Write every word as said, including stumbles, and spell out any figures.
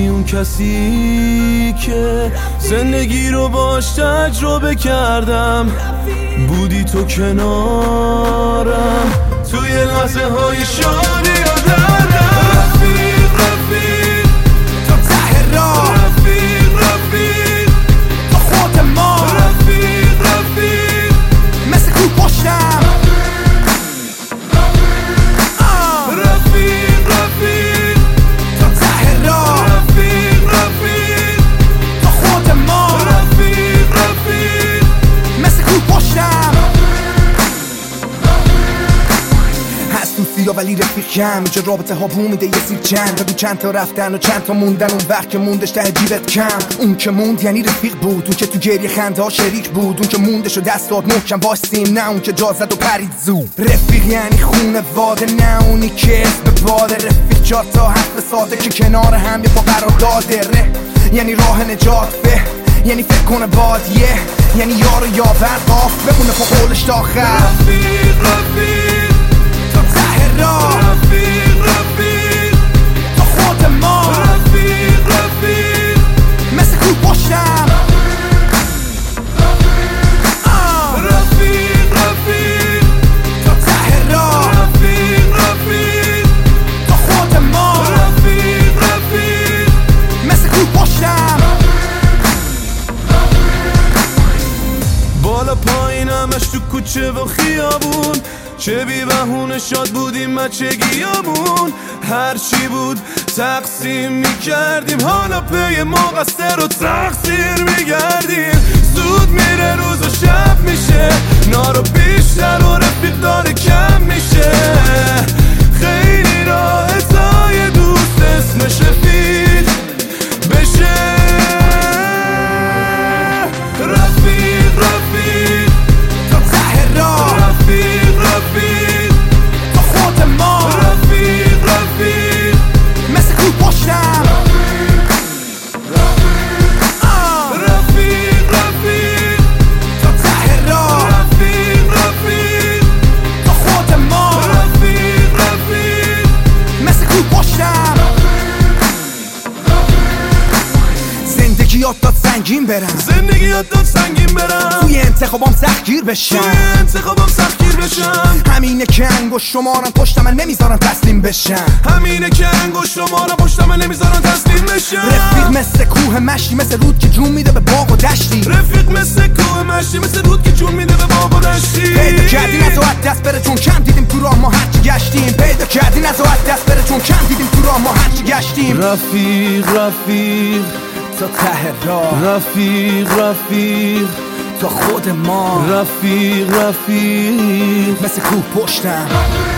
بودی اون کسی که زندگی رو باش تجربه کردم، بودی تو کنارم توی لحظه های شادی و دردم. رفیق رفیق تا ته راه، رفیق رفیق تا خود ما، رفیق رفیق مثل کو پشتم. رفیق رفیق تا ته راه، رفیق رفیق تا خود ما، رفیق رفیق مثل کو پشتم. هست تو سیا ولی رفیق کم، اینجا رابطه ها بو میده یه سیر چند. بگو چند تا رفتن و چند تا موندن، اون وقت که موندش ته جیبت کم. اون که موند یعنی رفیق بود، اون که تو گریه خنده ها شریک بود، اون که موندش و دست داد محکم واسیم، نه اون که جا زد و پرید زود. رفیق یعنی خونه واده، نه اونی که اسم به باده. رفیق چهار تا حرف ساده که کنار هم یه پا قرار داده. ره یعنی راه نجات، به یعنی فکر کنه بادیه، یعنی یار و یاور قاف بمونه پا قولش تا آخر. رفیق رفیق تا ته راه، رفیق رفیق تا خود ما، رفیق رفیق مثل کو پشتم. رفیق رفیق تا ته راه، رفیق رفیق تا خود ما، رفیق رفیق مثل کو پشتم. بالا پایینمش تو کوچه و خیابون، چه بی بهونه شاد بودیم بچگیامون. هر چی بود تقسیم میکردیم، حالا پی ما قصه رو تقصیر میگردیم. زود میره روز و شب میشه، نارو بیشتر و رفیق داره کم میشه. خیلی راحت تا یه دوست اسمش رفیق بشه. رفیق رفیق تا ته راه، رفیق رفیق تا خود ما، رفیق رفیق مثل کو پشتم. رفیق رفیق تا ته راه، رفیق رفیق تا خود ما، رفیق رفیق مثل کو پشتم. زندگی یاد داد سنگین برم، زندگی یاد داد سنگین برم، توی انتخابام سختگیر بشم. توی انتخابم سختگیر بشم. همینه که انگوش شمارم پشت من نمیذارم تسلیم بشم. همینه که انگوش شمارم پشت من نمیذارم تسلیم بشم. رفیق مثل کوه مشتی، مثل رود که جون میده به باغ و دشتی. رفیق مثل کوه مشتی، مثل رود که جون میده به باغ و دشتی. پیدا کردی نزاعت دست بره چون کم دیدیم تو راه ما هرچی گشتیم. پیدا کردی نزاعت دست بره چون کم دیدیم تو راه ما هرچی گشتیم. رفیق رفیق تا ته راه، رفیق رفیق تا خود ما، رفیق رفیق مثل کوه پشتم.